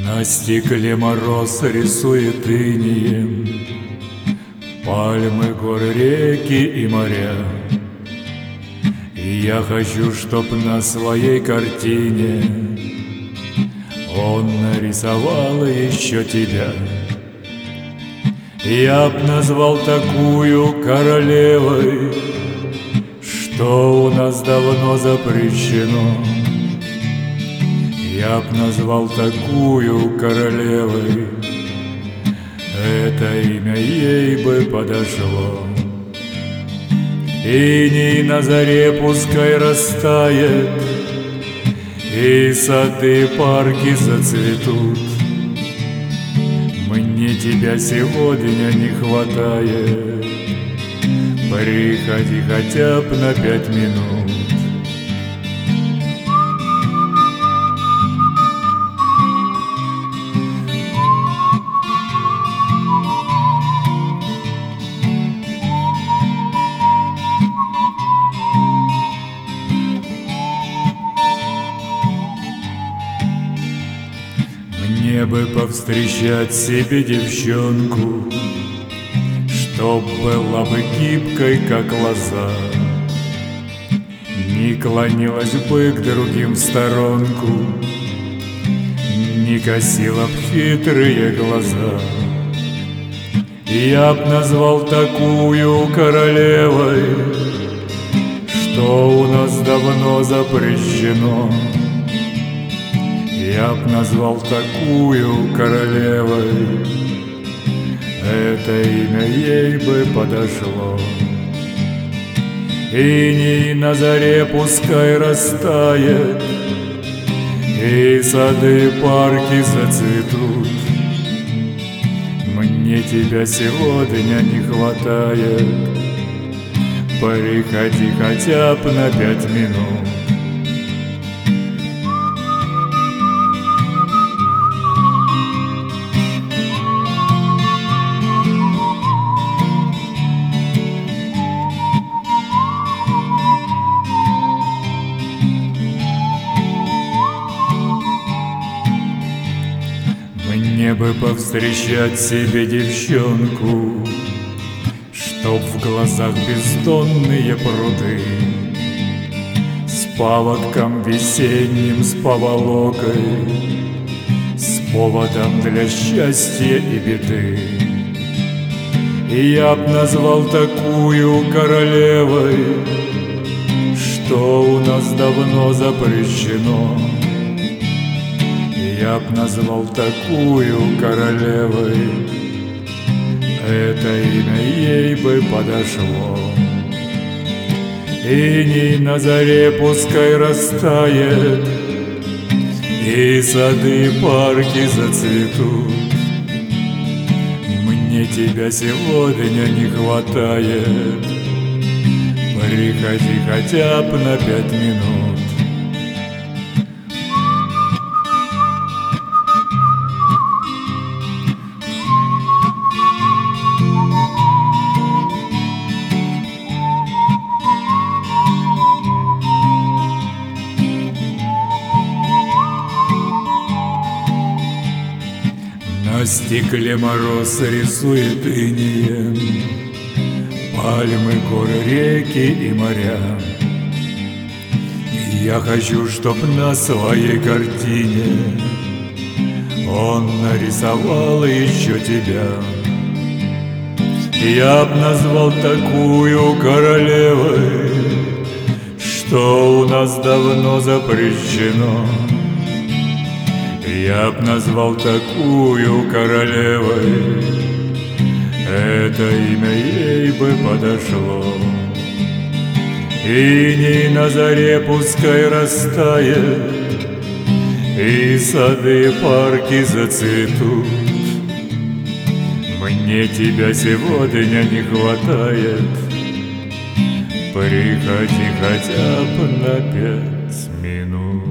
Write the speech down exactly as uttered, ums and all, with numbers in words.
На стекле мороз рисует инеем пальмы, горы, реки и моря. И я хочу, чтоб на своей картине он нарисовал еще тебя. Я б назвал такую королевой, что у нас давно запрещено. Я б назвал такую королевой, это имя ей бы подошло. Иней на заре пускай растает, и сады, парки зацветут. Мне тебя сегодня не хватает, приходи хотя б на пять минут. Мне бы повстречать себе девчонку, чтоб была бы гибкой, как лоза, не клонилась бы к другим в сторонку, не косила б хитрые глаза. Я б назвал такую королевой, что у нас давно запрещено. Я б назвал такую королевой, это имя ей бы подошло. Иней на заре пускай растает, и сады, парки зацветут. Мне тебя сегодня не хватает, приходи хотя б на пять минут. Мне бы повстречать себе девчонку, чтоб в глазах бездонные пруды, с паводком весенним, с поволокой, с поводом для счастья и беды. И я б назвал такую королевой, что у нас давно запрещено. Я б назвал такую королевой, это имя ей бы подошло. Иней на заре пускай растает, и сады, парки зацветут. Мне тебя сегодня не хватает, приходи хотя б на пять минут. На стекле мороз рисует инеем пальмы, горы, реки и моря. И я хочу, чтоб на своей картине он нарисовал еще тебя. Я б назвал такую королевой, что у нас давно запрещено. Я б назвал такую королевой, это имя ей бы подошло. Иней на заре пускай растает, и сады, парки зацветут. Мне тебя сегодня не хватает, приходи хотя бы на пять минут.